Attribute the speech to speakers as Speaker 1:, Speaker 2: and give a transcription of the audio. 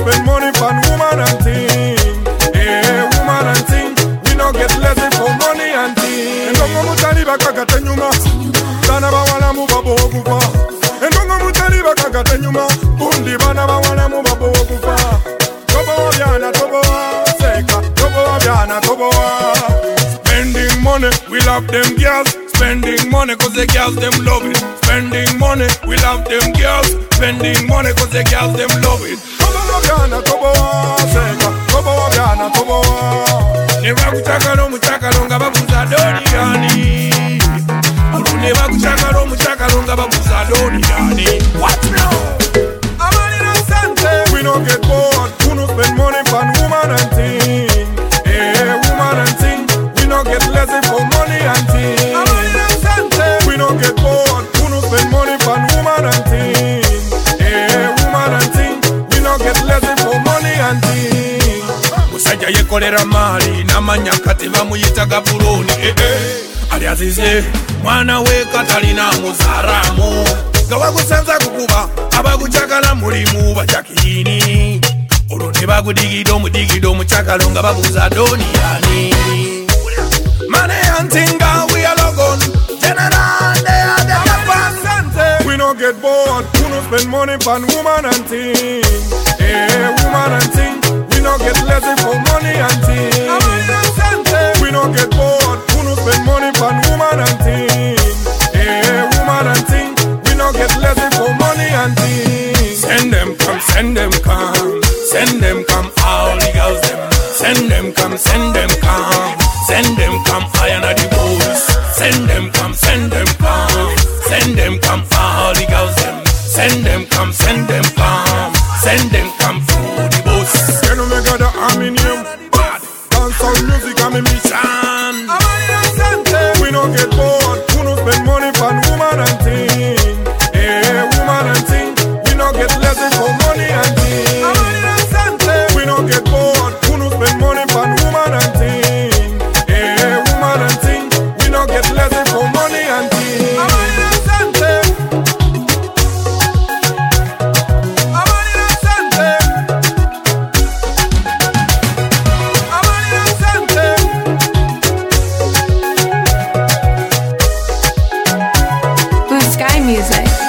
Speaker 1: spend money on woman and thing. Hey, woman and thing. We no get lazy for money and thing. Ndongo mutali bakakata nyuma. Bana bawala mu babo okufa. Ndongo mutali bakakata nyuma. Bundi bana bawala mu babo okufa. Tobo byana tobo seka. Tobo byana tobo. Spending money, we love them girls. Spending money cause the girls them love it. Spending money, we love them girls. Spending money cause the girls them love it. Tobo byana tobo seka. Tobo byana tobo. Neba kuchakalo muchakalo nga babuza doni yani. Neba kuchakalo muchakalo nga babuza doni yani. What now? Amani na sante. We don't get bored. We no spend money on woman and thing. Hey, woman and thing. We no get lazy for money and thing. Amani na sante. We don't get bored. We no spend money on woman and thing. Hey, woman and thing. We no get lazy for money and thing. Musajja yekolera mali namanya kati bamuyita gabuloni ali azize mwana we katalina muzaramu gawagusanza kukuba abaguchakala mulimu bajakini olwo ne bagudigido mudigido muchakalo nga babuza doni yani money hunting we are logon general they are the Japan. We no get bored. We no spend money on woman and thing. Hey, woman and thing. We no get lazy for money and thing. We no get bored. We no spend money on woman and thing. Hey, woman and thing. We no get lazy for money and thing. Send them come, send them come. Send them come, all the girls them. Send them come, send them come. Send them come, I and the boys. Send them come, send them come. Send them come, all the girls them. Send them come, send them come. Send them come for the boss. You know me got the aluminium. Dance on music and me mission. We no get bored. We no spend money on woman and thing. Hey, woman and thing. We no get lazy for money and thing. We no get bored. We no spend money on woman and thing. Hey, woman and thing. We no get lazy for money and thing.
Speaker 2: Blue Sky Music.